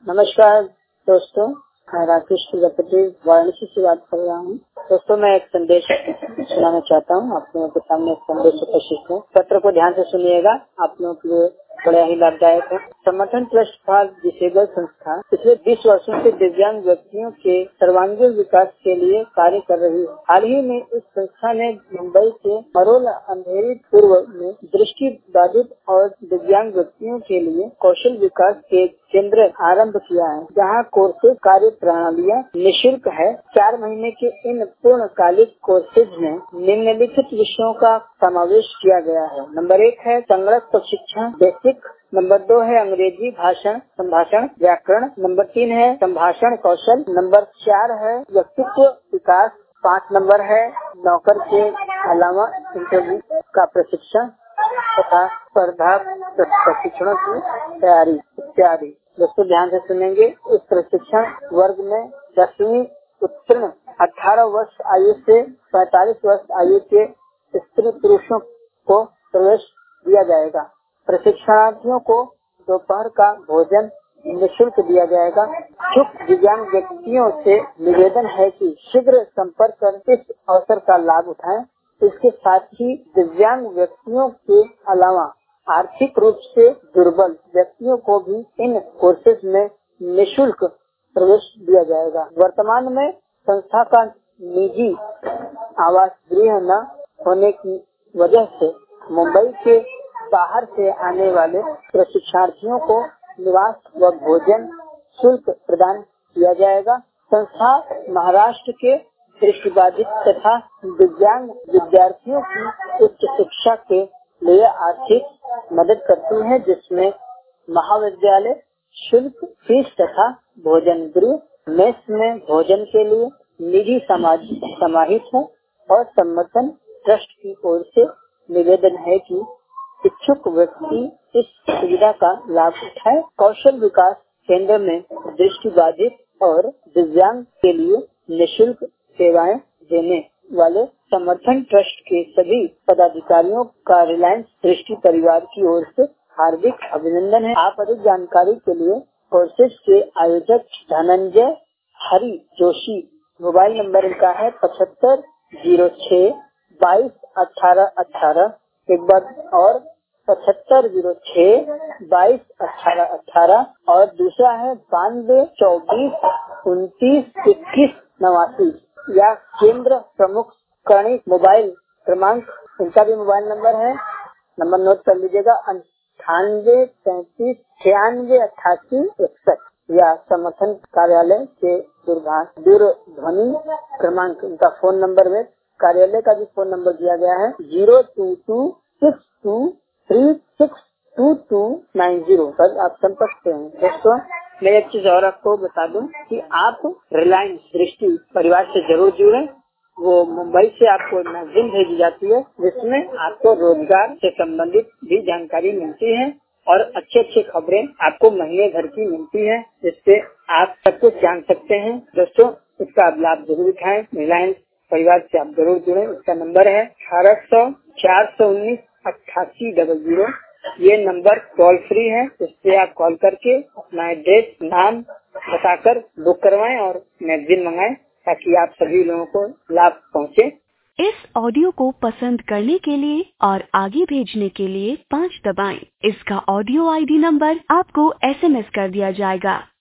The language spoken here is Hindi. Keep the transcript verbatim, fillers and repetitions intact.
नमस्कार दोस्तों, मैं राकेश प्रजापति वाराणसी से बात कर रहा हूँ। दोस्तों, मैं एक संदेश सुनाना चाहता हूँ। आप लोगों के सामने एक संदेश उपस्थित है। पत्र को ध्यान से सुनिएगा, आप लोगों के लिए बड़ा ही लाभदायक है। समर्थन ट्रस्ट फॉर डिसेबल संस्था पिछले बीस वर्षों से दिव्यांग व्यक्तियों के सर्वांगीण विकास के लिए कार्य कर रही है। हाल ही में इस संस्था ने मुंबई के मरोल अंधेरी पूर्व में दृष्टि बाधित और दिव्यांग व्यक्तियों के लिए कौशल विकास के केंद्र आरंभ किया है, जहां कोर्सेज कार्य प्रणालियाँ निःशुल्क है। चार महीने के इन पूर्णकालिक कोर्सेज में निम्नलिखित विषयों का समावेश किया गया है। नंबर एक है संगणक प्रशिक्षण बेसिक, नंबर दो है अंग्रेजी भाषण संभाषण व्याकरण, नंबर तीन है संभाषण कौशल, नंबर चार है व्यक्तित्व विकास, पाँच नंबर है नौकर के अलावा इंटरव्यू का प्रशिक्षण तथा स्पर्धा प्रशिक्षणों की तैयारी इत्यादि। दोस्तों, ध्यान से सुनेंगे। इस प्रशिक्षण वर्ग में दसवीं उत्तीर्ण अठारह वर्ष आयु से पैंतालीस वर्ष आयु के स्त्री पुरुषों को प्रवेश दिया जाएगा। प्रशिक्षणार्थियों को दोपहर का भोजन निःशुल्क दिया जाएगा। इच्छुक दिव्यांग व्यक्तियों से निवेदन है कि शीघ्र संपर्क कर इस अवसर का लाभ उठाएं। इसके साथ ही दिव्यांग व्यक्तियों के अलावा आर्थिक रूप से दुर्बल व्यक्तियों को भी इन कोर्सेज में निःशुल्क प्रवेश दिया जाएगा। वर्तमान में संस्था का निजी आवास गृह न होने की वजह से मुंबई के बाहर से आने वाले प्रशिक्षणार्थियों को निवास व भोजन शुल्क प्रदान किया जाएगा। संस्था महाराष्ट्र के दृष्टिबाधित तथा दिव्यांग विद्यार्थियों की उच्च शिक्षा के लिए आर्थिक मदद करती है, जिसमें महाविद्यालय शुल्क, फीस तथा भोजन गृह, मेस में भोजन के लिए निधि समाहित है। और समर्थन ट्रस्ट की ओर से निवेदन है कि इच्छुक व्यक्ति इस सुविधा का लाभ उठाए। कौशल विकास केंद्र में दृष्टिबाधित और दिव्यांग के लिए निःशुल्क सेवाएं देने वाले समर्थन ट्रस्ट के सभी पदाधिकारियों का रिलायंस दृष्टि परिवार की ओर से हार्दिक अभिनंदन है। आप अधिक जानकारी के लिए कोर्सेज के आयोजक धनंजय हरि जोशी, मोबाइल नंबर इनका है पचहत्तर जीरो छह बाईस अठारह अठारह, एक बार और पचहत्तर जीरो छह बाईस अठारह अठारह, और दूसरा है बानवे चौबीस उनतीस इक्कीस नवासी। या केंद्र प्रमुख कर्णी मोबाइल क्रमांक, इनका भी मोबाइल नंबर है, नंबर नोट कर लीजिएगा, अंठानवे तैतीस छियानवे अट्ठासी इकसठ। या समर्थन कार्यालय के दूरभाष दूरध्वनि क्रमांक, इनका फोन नंबर में कार्यालय का भी फोन नंबर दिया गया है zero two two six two three six two two nine zero पर आप संपर्क करें। दोस्तों, मैं एक चीज और आपको बता दूं कि आप रिलायंस दृष्टि परिवार से जरूर जुड़ें। वो मुंबई से आपको मैगजीन भेजी जाती है, जिसमें आपको रोजगार से संबंधित भी जानकारी मिलती है और अच्छी अच्छी खबरें आपको महीने भर की मिलती है, जिससे आप सब कुछ जान सकते हैं। दोस्तों, इसका आप लाभ जरूर उठाएं। रिलायंस परिवार से आप जरूर जुड़े। उसका नंबर है अठारह सौ चार सौ उन्नीस अट्ठासी डबल जीरो। ये नंबर टोल फ्री है, इससे आप कॉल करके अपना एड्रेस नाम बताकर बुक करवाएं और मैगजीन मंगाएं, ताकि आप सभी लोगों को लाभ पहुंचे। इस ऑडियो को पसंद करने के लिए और आगे भेजने के लिए पाँच दबाएं। इसका ऑडियो आईडी नंबर आपको एसएमएस कर दिया जाएगा।